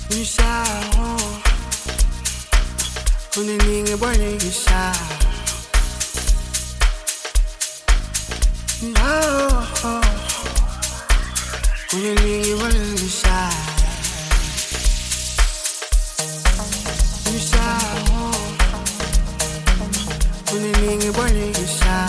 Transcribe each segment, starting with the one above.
Unisahau unininge bolekisa no unininge bolekisa Unisahau unininge bolekisa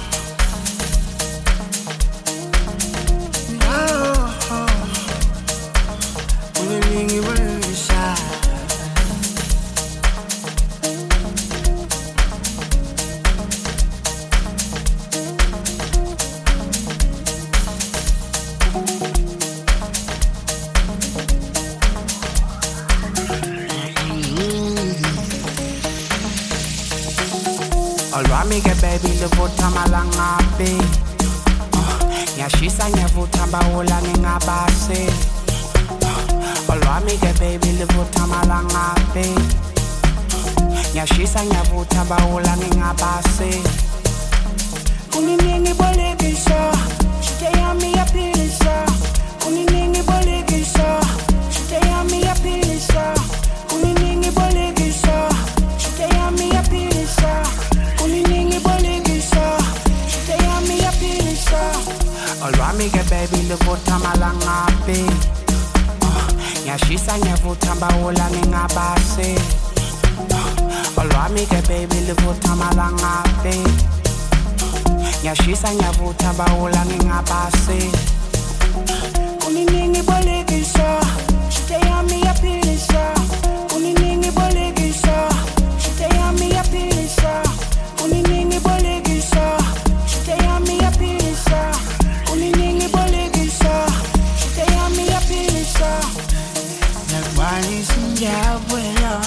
Olwami-ke baby livuta malangabi Ngiyashisa ngiyavuta mbawula ngingabase Olwami-ke baby livuta malangabi Ngiyashisa ngiyavuta mbawula ngingabase Uniningi bolekisa Shite yami yapilisa Uniningi bolekisa Shite yami yapilisa Uniningi bolekisa Shite yami yapilisa Uniningi bolekisa Shite yami yapilisa Olwami-ke baby livuta malangabi Ngiyashisa ngiyavuta mbawula ngingabase Olwami-ke baby livuta malangabi Ngiyashisa ngiyavuta mbawula ngingabase Uniningi bolekisa Shite yami yapilisa Uniningi bolekisa Shite yami yapilisa Uniningi bolekisa Shite yami yapilisa Uniningi bolekisa Shite yami yapilisa Nagbani sinjabwela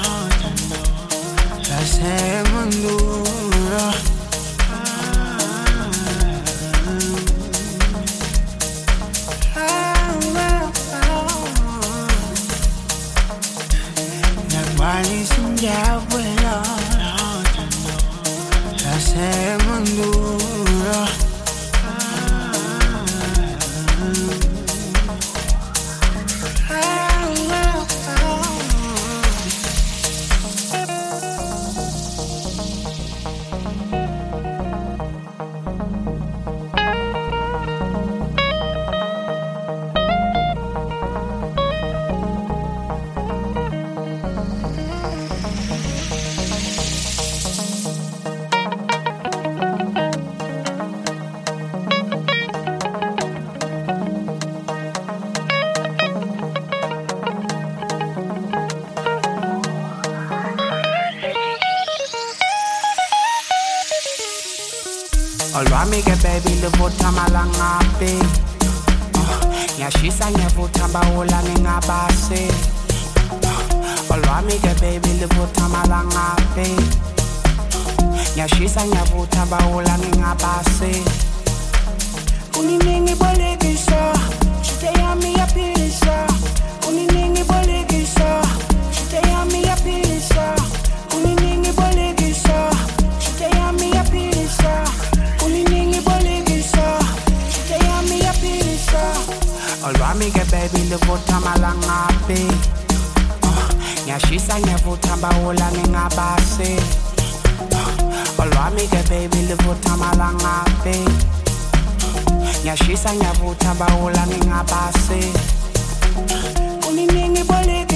Lasemandura Nagbani sinjabwela Lasemandura Olwami-ke baby livuta malangabi Ngiyashisa ngiyavuta mbawula ngingabase Olwami-ke baby livuta malangabi Ngiyashisa ngiyavuta mbawula ngingabase Uniningi bolekisa Shite yami yapilisa Uniningi bolekisa Shite yami yapilisa Uniningi bolekisa Shite yami yapilisa Uniningi bolekisa Shite yami yapilisa Olwami-ke baby livuta malangabi Ngiyashisa ngiyavuta mbawula ngingabase Olwami-ke baby livuta malangabi Ngiyashisa ngiyavuta mbawula ngingabase Uniningi bolekisa